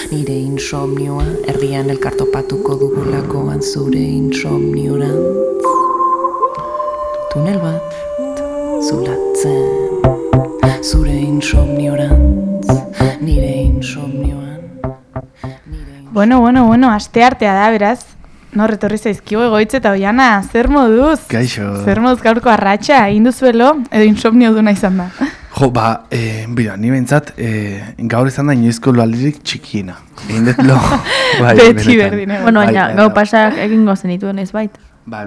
nire insomnioa, herrian elkartopatuko dugulakoan zure insomniorantz. Tunel bat, zulatzen, zure insomniorantz, nire insomnioan. Bueno, asteartea da, beraz. Nor etorri zaizkigu Egoitz eta Oiana, zer moduz? Gaixo. Zer moduz gaurko arratsa, egin duzuelo, edo insomnio duna izan da? Jo, bera, ni behintzat, gaur izan da inoizko loaldirik txikiena. Egin dut lo. Beti berdin. Bueno, baina, gau pasak egingo zenituen ez bait.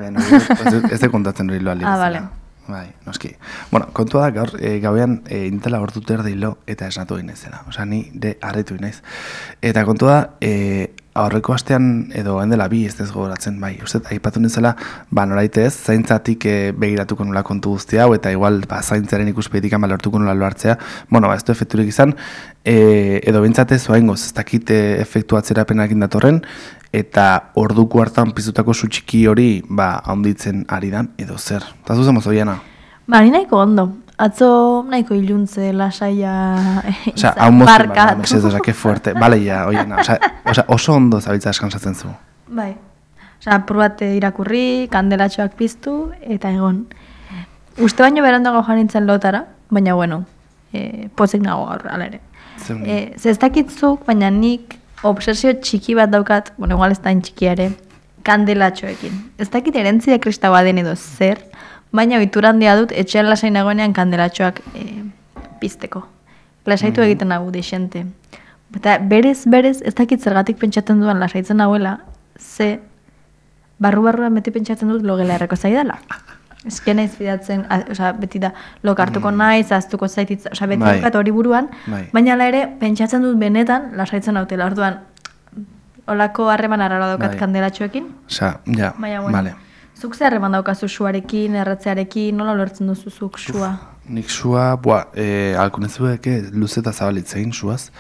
Ez da kontatzen hori loaldirik. Vale. Bai, noski. Bueno, kontua da gaur, gauean intela hortu erdi lo eta esnatu egin ezela. Osa, ni harritu naiz. Eta kontua da, aurreko astean edo handela bi ez gogoratzen, bai. Uste, aipatu nintzela, noraitez, zaintzatik begiratuko nola kontu guzti hau, eta igual, zaintzaren ikuspegitik lortuko nola loartzea. Bueno, ez du efekturik izan, edo bintzatez, oaingoz, ez dakit efektu atzerapenakin datorren, eta orduko hartan pizutako su txiki hori, handitzen ari dan, edo zer. Eta zuzen mozo, Oiana? Ni nahiko ondo. Atzo nahiko iluntze, lasaia, barkatu. Osa, que fuerte. Bale, ja, Oiana. Osa, oso ondo zabiltza eskansatzen zu. Bai. Osa, purbate irakurri, kandelatxoak piztu, eta egon. Uste baino berandago janintzen lotara, baina bueno, pozik nago gaur, ala ere. Ez dakitzuk, baina nik obsesio txiki bat daukat, bueno, igual ez da txikia ere, kandelatxoekin. Ez dakit erentzia kristaua den edo zer, baina ohitura handia dut etxean lasai nagoenean kandelatxoak pizteko. Lasaitu egiten nagu dixente. Eta berez, ez dakit zergatik pentsatzen duan lasaitzen nagoela, ze barru-barruan beti pentsatzen dut logela erreko zaidala. Ezke naiz bidatzen, beti da, lokartuko naiz, aztuko zaititza, beti dukat hori buruan, baina ala ere, pentsatzen dut benetan lasaitzen nautela. Orduan, olako harreman arrara daukat kandelatxoekin. Ja, bale. Zuk zer harreman daukazu suarekin, erratzearekin, nola lortzen duzu zuk sua? Nik sua, alkonezueke luze eta zabalitzein suaz,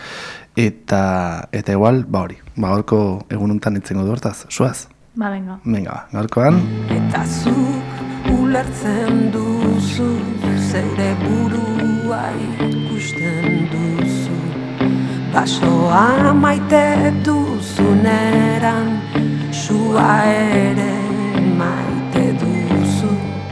eta igual, hori, gaurko egununtan itzengo du hortaz, suaz? Venga. Venga, gaurkoan. Eta zuk ulertzen duzu, zeure burua ikusten duzu, basoa maite duzuneran, sua ere maite duzu,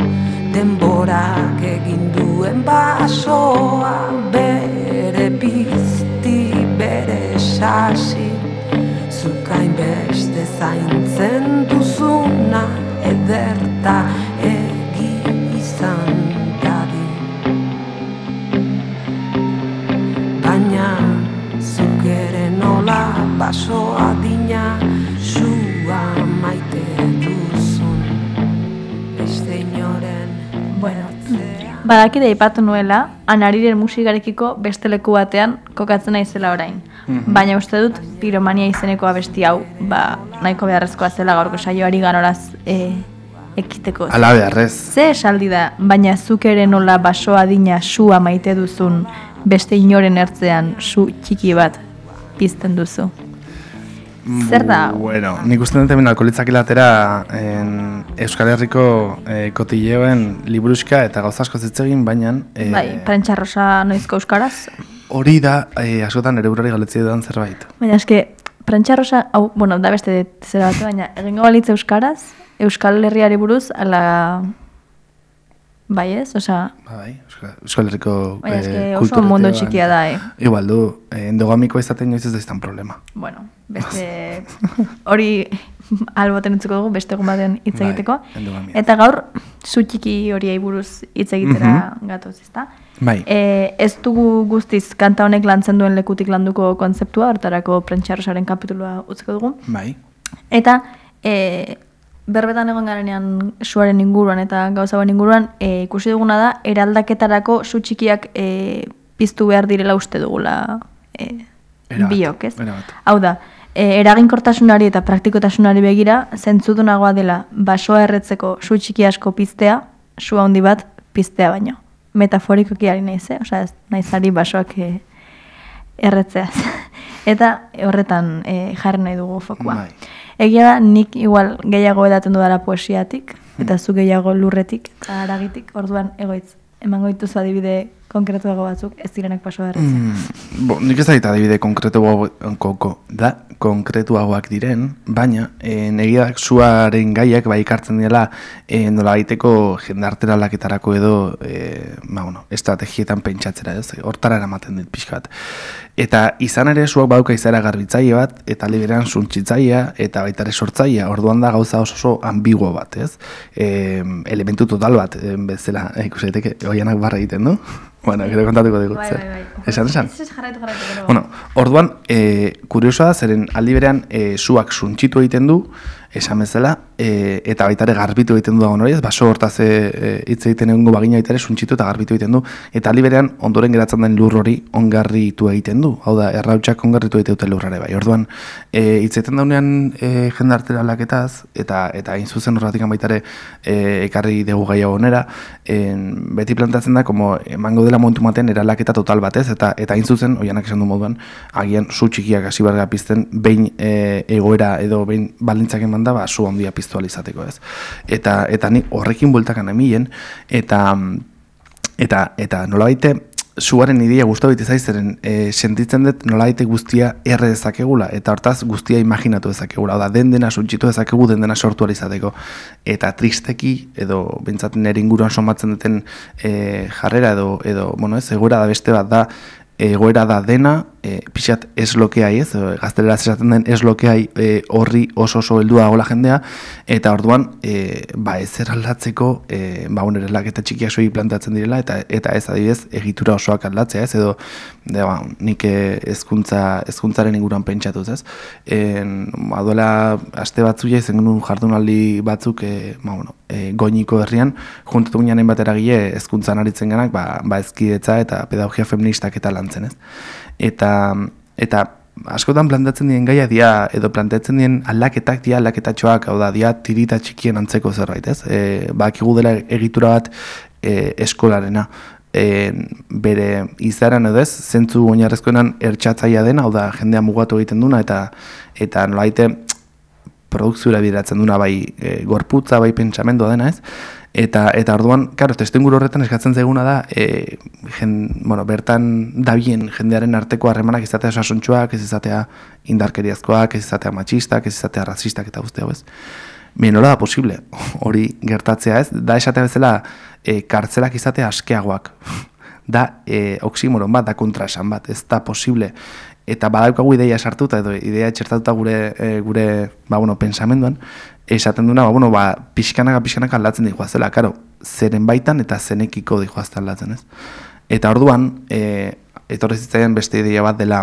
denborak egin duen basoa, bere pizti, bere sasi, zukain beste zaintzen duzuna, ederta egi izan dadi. Baina zuk ere nola basoa dina, sua maite duzun, beste inoren. Bueno, badakide aipatu nuela, Anariren musikarekiko beste leku batean kokatzen naizela orain. Baina uste dut piromania izeneko abesti hau, nahiko beharrezkoa zela gaurko saioari ganoraz ekiteko. Ala beharrez. Ze esaldi da, baina zuk ere nola basoa dina sua maite duzun, beste inoren ertzean su txiki bat pizten duzu. Zer da? Bueno, nik uste dut hemen alkoholitzakilatera Euskal Herriko kotilleoen liburuxka eta gauzasko zitzegin, baina... Prentsa rosa noizko euskaraz? Hori da, askotan ere burari galetzea dudan zerbait. Baina eske, prentsa rosa, da beste zera bat, baina egingo balitz euskaraz, Euskal Herriari buruz, ala... Bai ez, osa... Euskal Herriko baina eske oso mondo txikia da, Igual du, endogamikoa izaten noiz ez da izan problema. Bueno, beste... Hori alboten utzuko dugu, beste egun batean hitz egiteko. Eta gaur, zu txiki horiei buruz hitz egitera gatoz, ezta? Bai. Ez dugu guztiz kanta honek lantzen duen lekutik landuko kontzeptua, hortarako prentxarrosaren kapitulua utziko dugu. Bai. Eta berbetan egon garenean suaren inguruan eta gauzauen inguruan ikusi duguna da, eraldaketarako su txikiak piztu behar direla uste dugula biok, ez? Hau da, eraginkortasunari eta praktikotasunari begira, zentzudunagoa dela basoa erretzeko su txiki asko piztea, su handi bat piztea baino. Metaforikoki ari naiz, osea, naiz ari basoak erretzeaz. Eta horretan jarri nahi dugu fokua. Egia da, nik igual gehiago edaten dudala poesiatik, eta zu gehiago lurretik eta haragitik, orduan Egoitz. emango dituzu adibide konkretuago batzuk, ez direnak paso beharretzen. Nik ez da adibide konkretuagoak diren, baina negiak suaren gaiak bai ikartzen dela nola baiteko jendartera laketarako edo estrategietan pentsatzera, ez? Hortara eramaten dit pixkat. Eta izan ere suak baduka izaera garbitzaile bat, eta liberan suntzitzailea, eta baita ere sortzailea, orduan da gauza oso ambiguo bat, ez? Elementu total bat, bezala, ikuseteke, oianak barra egiten, du? Bueno, gero kontatuko dugu. Bai. Esan? Ez jarraitu. Bueno, orduan, kuriosoa da, zeren aldi berean suak suntxitu egiten du, esan bezala, eta baita ere garbitu egiten du dagoen hori, ez baso hortaz hitz egiten egungo bagina baita ere suntxitu eta garbitu egiten du, eta aldi berean ondoren geratzen den lur hori ongarritu egiten du, hau da, errautsak ongarritu egiten dute lurrare bai. Orduan, hitz egiten daunean jendartera aldaketaz, eta hain zuzen horretik baita ere ekarri dugu gaia honera, beti plantatzen da, emango dela momentu maten eraldaketa total batez, eta hain zuzen, oianak esan du moduan, agian su txikiak hasi barga pizten, behin egoera edo behin balintzak eman da, su handia piztualizateko, ez. Eta ni horrekin bueltakan emilen, eta nolabaite, suaren ideia guztu bit ezaizeren, sentitzen dut nolabaite guztia erre dezakegula, eta hortaz guztia imaginatu dezakegula, oda dena suntxitu dezakegu, dena sortu alizateko. Eta tristeki, edo bintzat nire inguruan somatzen duten jarrera, edo ez, egoera da beste bat da, egoera da dena, pixat eslokeai, ez, gazteleraz esaten den eslokeai horri oso heldua dagoela jendea, eta orduan, ezer aldatzeko, eraldaketa txikiak soilik plantatzen direla, eta ez adibidez, egitura osoak aldatzea, ez, edo, nik hezkuntzaren inguruan pentsatuz, ez. Duela, aste batzuia izan genuen jardunaldi batzuk, goiniko herrian, juntatu ginean bat eragile hezkuntzan aritzen ganak, ezkidetza eta pedagogia feministak eta lantzen, ez. Eta askotan plantatzen dien gaia dia, edo plantatzen dien aldaketak dia aldaketatxoak, hau da, dia tirita txikien antzeko zerbait, ez? Bakigu dela egitura bat eskolarena, bere izaran edo ez, zentzu oinarrezkoenan ertxatzaia dena, hau da, jendea mugatu egiten duna, eta nolaite produkziura bideratzen duna bai gorputza, bai pentsamendua dena, ez? Eta orduan, karo, testuinguru horretan eskatzen zaiguna da, bertan dabien jendearen arteko harremanak izatea sasontxoak, ez izatea indarkeriazkoak, ez izatea matxistak, ez izatea razistak eta guzti hau ez. Nola da posible, hori gertatzea ez, da esatea bezala kartzelak izatea askeagoak, da oksimoron bat, da kontraesan bat, ez da posible. Eta badaukagu ideia sartuta edo ideia txertatuta gure pensamenduan, esaten duna, pixkanaka aldatzen dihoazela, karo, zeren baitan eta zenekiko dihoazte aldatzen, ez? Eta orduan, etorri zitzaidan beste ideia bat dela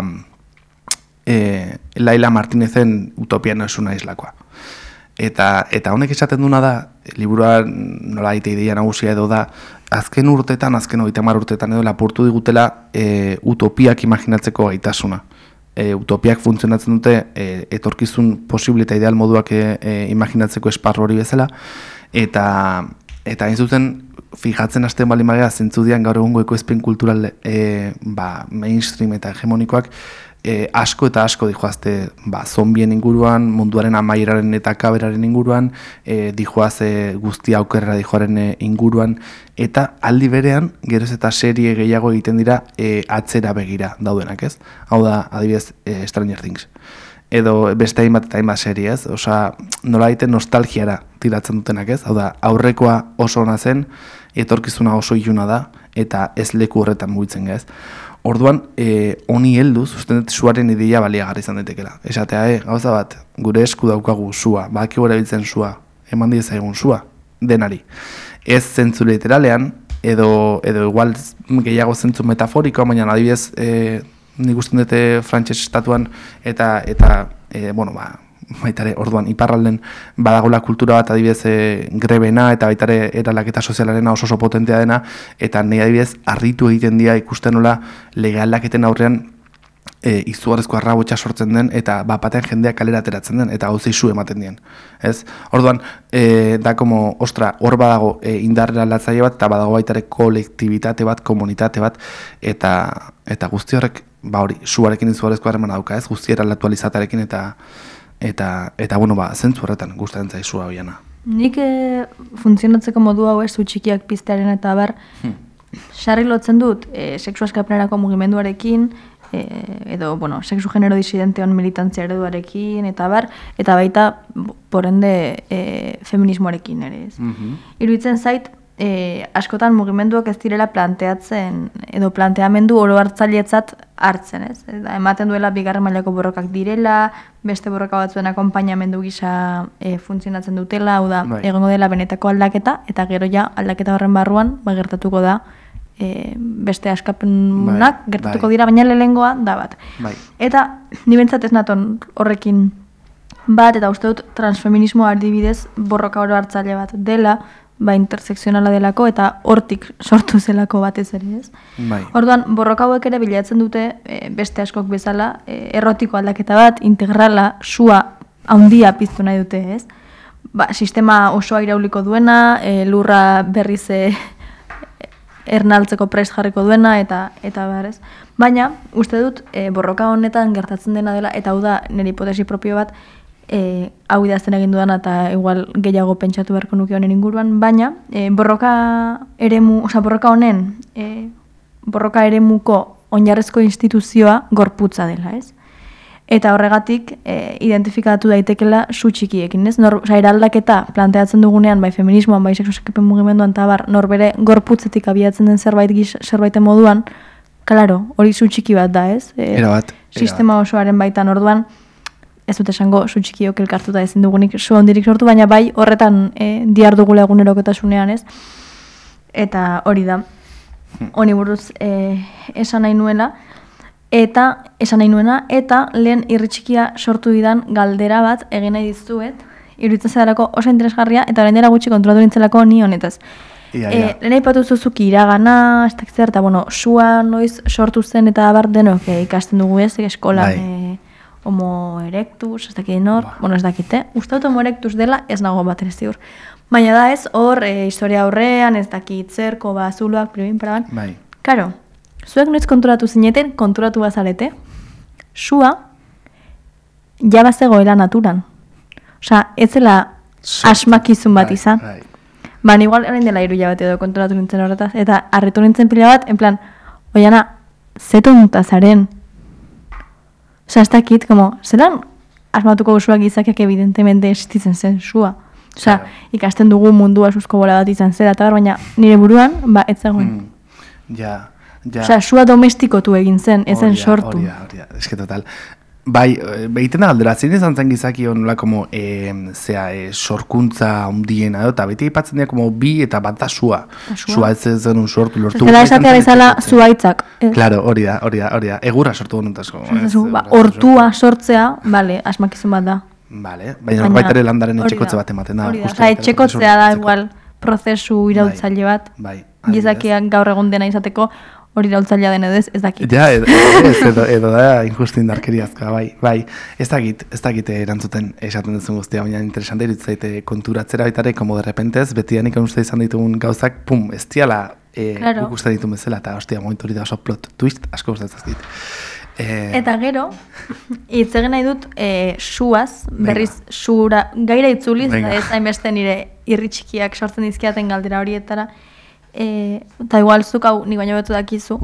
Laila Martinezen Utopia no es una islakoa. Eta honek esaten duna da, liburua nola ideia nagusia edo da, azken urtetan, azken 30 urtetan edo lapurtu digutela utopiak imaginatzeko gaitasuna. Utopiak funtzionatzen dute etorkizun posible eta ideal moduak imaginatzeko esparru hori bezala, eta hain zuzen fijatzen hasten baldin bagea zentzudian gaur egungo ekoizpen kultural mainstream eta hegemonikoak asko eta asko dijoazte zombien inguruan, munduaren amaieraren eta kaberaren inguruan, dijoaze guztia aukerra dijoaren inguruan, eta aldi berean, geroz eta serie gehiago egiten dira atzera begira daudenak, ez? Hau da, adibidez, Stranger Things. Edo beste hainbat eta hainbat serie, ez? Osa, nola egiten nostalgiara tiratzen dutenak, ez? Hau da, aurrekoa oso ona zen, etorkizuna oso iluna da, eta ez leku horretan mugitzen, ez? Orduan, honi helduz, usten dut suaren ideia baliagarri izan daitekeela. Esatea, gauza bat, gure esku daukagu sua, baki gure biltzen sua, eman diezagun sua, denari. Ez zentzu literalean, edo igual gehiago zentzu metaforiko, baina adibidez, nik usten dute frantses estatuan, eta baitare, orduan, iparralden badagola kultura bat adibidez grebena eta baitare eraldaketa sozialarena oso potentea dena, eta nahi adibidez harritu egiten dira ikusten nola lege aldaketen aurrean izugarrizko arrabotsa sortzen den, eta bapatean jendeak kalera ateratzen den, eta gauza isu ematen dien. Ez? Orduan, da como, hor badago indarrera aldatzaile bat, eta badago baitare kolektibitate bat, komunitate bat, eta guzti horrek, hori, suarekin izugarrizko harremana dauka, ez? Guztiera aldatu alizatearekin, eta zentzu horretan gustatzen zaizua hoiana. Nik funtzionatzeko modu hau ez txikiak piztearen eta bar, sarri lotzen dut sexu askapenerako mugimenduarekin, edo, bueno, sexu genero disidenteon militantzia ereduarekin, eta baita, porende, feminismoarekin ere, ez. Iruditzen zait, askotan mugimenduak ez direla planteatzen, edo planteamendu oro hartzailetzat hartzen, ez. Ematen duela bigarren mailako borrokak direla, beste borroka batzuen akonpainamendu gisa funtzionatzen dutela, hau da, egongo dela benetako aldaketa, eta gero ja aldaketa horren barruan, gertatuko da, beste askapenak gertatuko dira, baina lehengoa da bat. Eta ni bentsat ez naton horrekin bat, eta uste dut transfeminismo adibidez borroka oro hartzaile bat dela, intersekzionala delako eta hortik sortu zelako batez ere, ez? Orduan, borroka hauek ere bilatzen dute beste askok bezala, errotiko aldaketa bat, integrala, sua handia piztu nahi dute, ez? Sistema osoa irauliko duena, lurra berriz ernaltzeko prest jarriko duena, eta behar, ez? Baina, uste dut, borroka honetan gertatzen dena dela, eta hau da, nire hipotesi propio bat, hau idazten egin dudana eta igual gehiago pentsatu beharko nuke honen inguruan, baina borroka honen borroka eremuko oinarrezko instituzioa gorputza dela, ez? Eta horregatik identifikatu daitekela su txikiekin, ez? Eraldaketa planteatzen dugunean, bai feminismoan, bai sexu askapen mugimenduan, eta norbere gorputzetik abiatzen den zerbaiten moduan, klaro, hori su txiki bat da, ez? Sistema osoaren baitan orduan, ez dut esango su txikiok elkartuta ezin dugunik su hondirik sortu, baina bai horretan diar dugula egunerokotasunean, ez? Eta hori da. Honi buruz esan nahi nuena, eta lehen irritxikia sortu didan galdera bat egin nahi dizuet, iruditzen zedalako oso interesgarria, eta orain dela gutxi kontrolatu nintzelako ni honetaz. Lehen aipatu zuzuki iragana, ez dakitzer, eta sua noiz sortu zen eta abar denok ikasten dugu ez, eskolan homo erectus, ez dakit nor, ez dakite. Uste dut homo erectus dela ez nago bat ere ziur. Baina da ez, hor, historia aurrean, ez dakit zerko, zuloak, pribin, paraban. Karo, zuek noiz konturatu zineten, konturatu bazarete, sua jabazegoela naturan. Osa, ez zela asmakizun bat izan. Igual orain dela 3 hilabete edo konturatu nintzen horretaz, eta harritu nintzen pila bat, en plan, oiana, zetonta zaren. Osa, ez dakit, zelan asmatuko guzuak izakiak evidentemente existitzen zen sua. Osa, ikasten dugu mundua suzko bola bat izan zera, eta baina nire buruan, ez zegoen. Osa, sua domestikotu egin zen, ezen sortu. Hori da, eske total. Bai, behiten da galdera, zein izan zen gizaki honela sorkuntza ondiena, eta beti aipatzen dira bi eta bat da sua. Sua ez zen sortu lortu. Zela esatea bezala zuaitzak. Claro, hori da. Egurra sortu honetazko. Hortua sortzea, asmakizun bat da. Baina baita ere landaren etxekotze bat ematen da. Etxekotzea da igual prozesu irautzaile bat. Gizakiak gaur egun dena izateko, hori irautzailea den edo ez dakit. Ja, edo da injustindarkeriazkoa, bai. Ez dakit erantzuten esaten duzun guztia, baina interesante iruditzait konturatzera baitare, como de repentez, beti danik uste izan ditugun gauzak, ez diala guk uste ditu bezala, eta hostia, momentu hori da oso plot twist, asko gustatzen zait. Eta gero, hitz egin nahi dut suaz, berriz sura gaira itzuliz, ez hainbeste nire irritxikiak sortzen dizkiaten galdera horietara, eta igual zuk hau nik baino betu dakizu,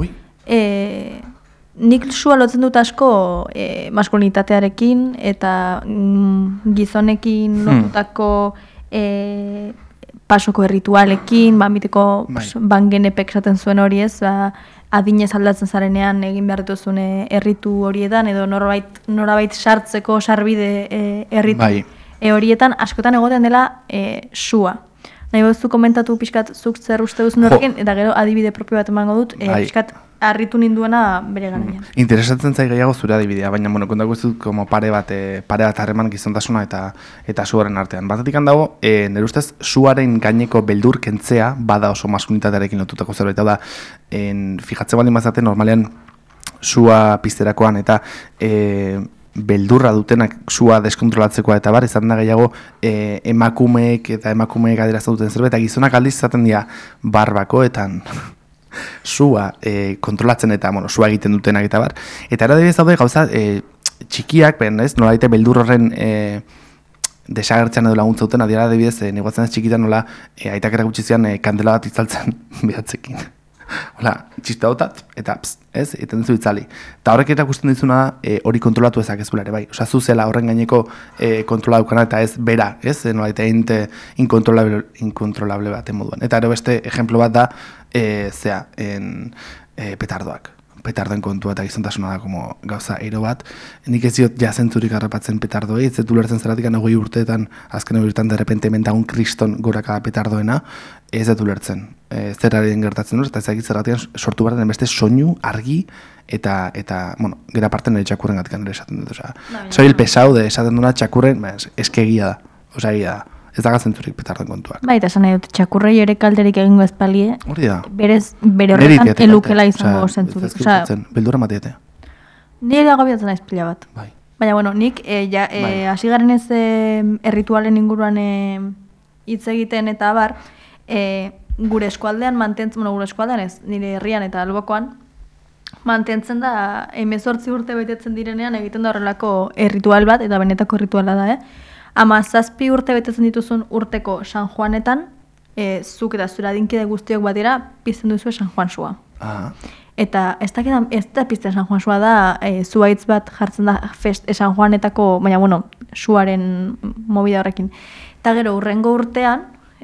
nik sua lotzen dut asko maskulinitatearekin eta gizonekin lotutako pasoko erritualekin, miteko bangenepek esaten zuen hori ez, adinez aldatzen zarenean egin behar dituzun erritu horietan, edo norabait sartzeko sarbide erritu horietan, askotan egoten dela sua. Nahi behuzu komentatu pixkat zuk zer uste duzun horrekin, eta gero adibide propio bat emango dut, pixkat harritu ninduena bere garaian. Interesatzen zai gehiago zure adibidea, baina kontako ez dut pare bat harreman gizontasuna eta suaren artean. Batetik handago, nire ustez suaren gaineko beldur kentzea, bada oso maskulinitatearekin lotutako zerbait, da, fijatzen baldin bazaten normalean sua pizterakoan eta beldurra dutenak sua deskontrolatzekoa eta bar, izan da gehiago emakumeek adierazten duten zerbait, eta gizonak aldiz izaten dira barbakoetan sua kontrolatzen eta sua egiten dutenak eta bar. Eta eradibidez daude gauza txikiak, nola daite beldur horren desagertzean edo laguntza duten, adibidez negoatzen ez txikitan nola aitak erakutsi zian kandela bat itzaltzen behatzekin. Hola, txista botat, eta ez, eten zu itzali. Eta horrek erakusten dizuna hori kontrolatu ezak ez ere bai. Osa, zuzela horren gaineko kontrola daukana eta ez bera, ez? Nolait egin inkontrolable baten moduan. Eta ero beste ejemplo bat da, petardoak. Petardoen kontua eta gizontasuna da como gauza ero bat. Nik ez diot jazentzurik harrapatzen petardoei, ez zetu lertzen zeratik anagoi urteetan, azken urtean derrepente mentagun kriston goraka petardoena, ez zetu lertzen. Zeraren gertatzen duz, eta ezagit zerratian sortu behar den beste soinu, argi, eta bueno, gera parte nire txakurren gatikan ere esaten dut. Soy el pesau de esaten duna txakurren, eskegia da, egia da. Ez da gazentzurik petardoen kontuak. Bai, eta esan nahi dut, txakurrei ere kalderik egingo ezpalie. Hori da. Bere horretan elukela izango zentzurik. Beldura matietea. Nire agobiatzen naiz pila bat. Bai. Baina, bueno, nik hasi garen ez erritualen inguruan hitz egiten eta abar, gure eskualdean mantentzen, gure eskualdean ez, nire herrian eta albokoan, mantentzen da 18 urte betetzen direnean egiten da horrelako erritual bat, eta benetako errituala da, 17 urte betetzen dituzun urteko San Juanetan, zuk eta zure adinkide guztiok batera pizten duzu San Juan sua. Eta ez da pizten San Juan sua da, zuaitz bat jartzen da San Juanetako, baina bueno, suaren movida horrekin. Eta gero, urrengo urtean,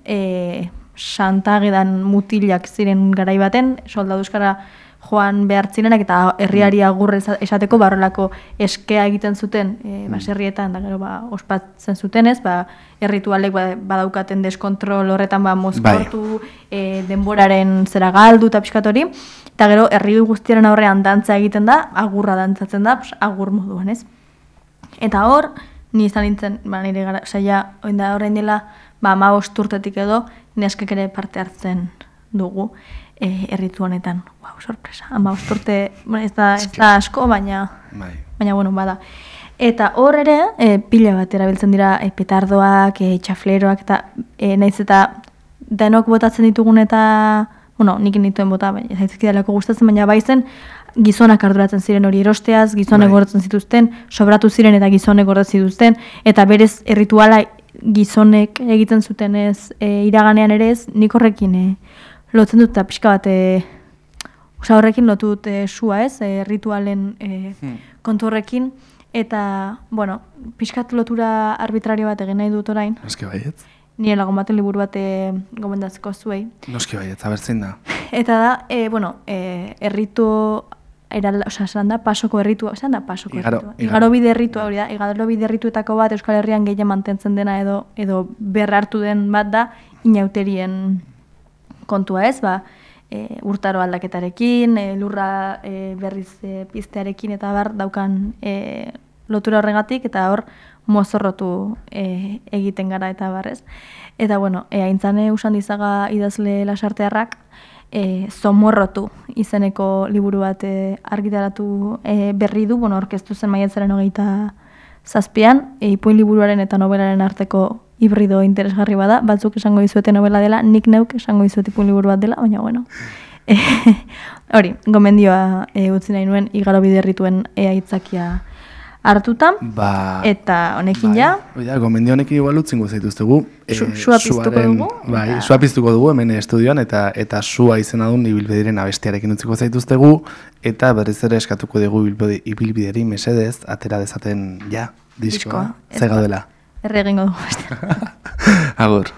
Santagedan mutilak ziren garai baten, soldaduzkara joan behar zirenak eta herriari agurre esateko barrolako eskea egiten zuten baserrietan da gero ospatzen zutenez, erritualek badaukaten deskontrol horretan mozkortu, denboraren zera galdu eta pixkatori, eta gero herri guztiaren aurrean dantza egiten da, agurra dantzatzen da, agur moduan ez. Eta hor, ni izan nintzen, nire gara, saia, orain dela, 15 urtetik edo, neskek ere parte hartzen dugu. Erritu honetan. Wow, sorpresa. 15 urte, ez da asko, baina bueno, bada. Eta hor ere, pila bat erabiltzen dira petardoak, txafleroak, eta nahiz eta denok botatzen ditugun eta, bueno, nik nituen bota, ez zaizkidalako gustatzen, baina baizen, gizonak arduratzen ziren hori erosteaz, gizonek gordetzen zituzten, sobratu ziren eta gizonek gordetzen zituzten, eta berez errituala gizonek egiten zuten ez iraganean ere ez, nik horrekin lotzen dut eta pixka bat, horrekin lotu dut sua ez, ritualen kontu horrekin, eta, bueno, pixkat lotura arbitrario bat egin nahi dut orain. Noski baietz. Nire lagun baten liburu bat gomendatzeko zuei. Noski baietz, abertzen da. Eta da, bueno, erritu, esan da, pasoko erritua, igarobide erritua hori da, igarobide errituetako bat Euskal Herrian gehien mantentzen dena edo berrartu den bat da, inauterien kontua ez, urtaro aldaketarekin, lurra berriz piztearekin eta bar daukan lotura horregatik, eta hor mozorrotu egiten gara eta barrez. Eta bueno, aintzane Usandizaga idazle lasartearrak Zomorrotu izeneko liburu bat argitaratu berri du, orkestu zen maiatzaren 27an, ipuin liburuaren eta novelaren arteko hibrido interesgarri bada, batzuk esango dizuete novela dela, nik neuk esango dizuet ipuin liburu bat dela, baina bueno. Hori, gomendioa utzi nahi nuen igarobide errituen aitzakia hartuta, eta honekin ja. Gomendio honekin igual utzingo zaituztegu. Sua piztuko dugu. Bai, sua piztuko dugu hemen estudioan, eta sua izena duen ibilbideren abestiarekin utziko zaituztegu, eta berriz ere eskatuko dugu ibilbideri mesedez, atera dezaten ja, diskoa, zega dela. Erre egingo dugu. Agur.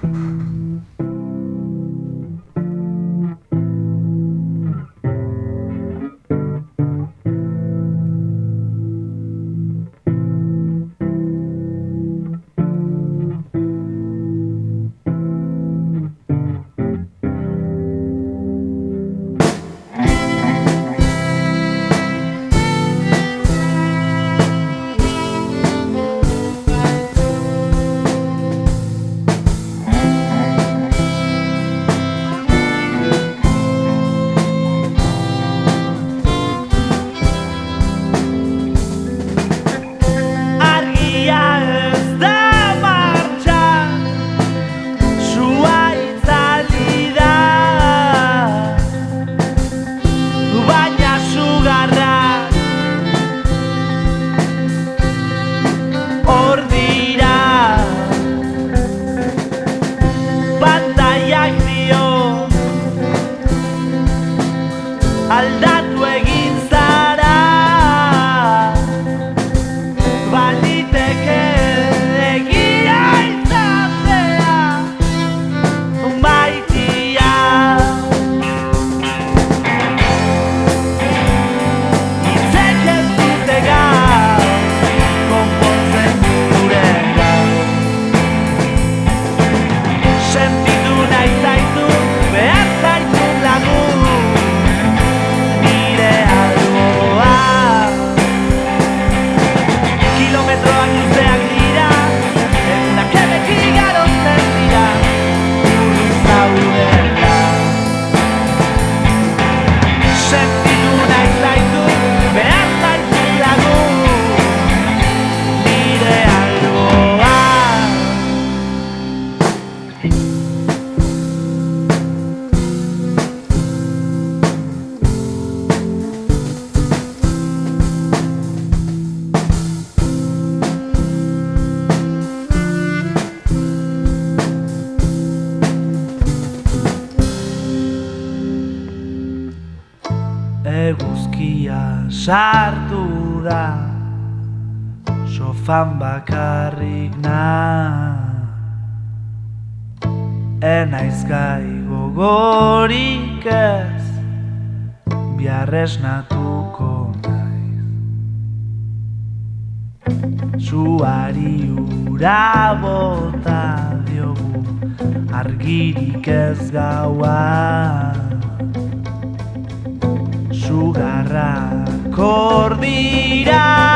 sartu da sofan bakarrik enaiz gai gogorik ez biarresnatuko naiz suari ura bota diogu argirik ez gaua sugarrak ordira